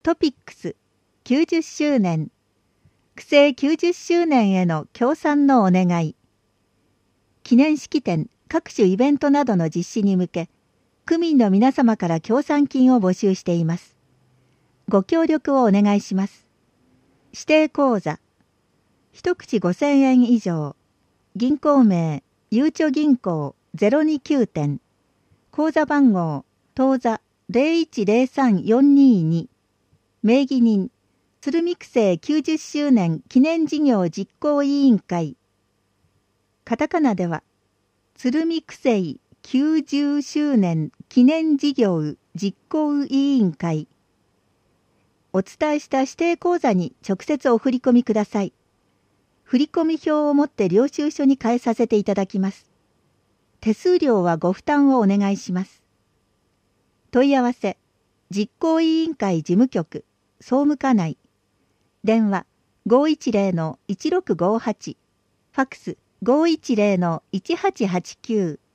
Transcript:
トピックス90周年、区政90周年への協賛のお願い。記念式典、各種イベントなどの実施に向け、区民の皆様から協賛金を募集しています。ご協力をお願いします。指定口座、一口5000円以上、銀行名、ゆうちょ銀行029店、口座番号、当座0103422、名義人、鶴見区政90周年記念事業実行委員会。カタカナでは、鶴見区政90周年記念事業実行委員会。お伝えした指定口座に直接お振り込みください。振込表を持って領収書に変えさせていただきます。手数料はご負担をお願いします。問い合わせ、実行委員会事務局、総務課内。電話、510-1658。ファックス、510-1889。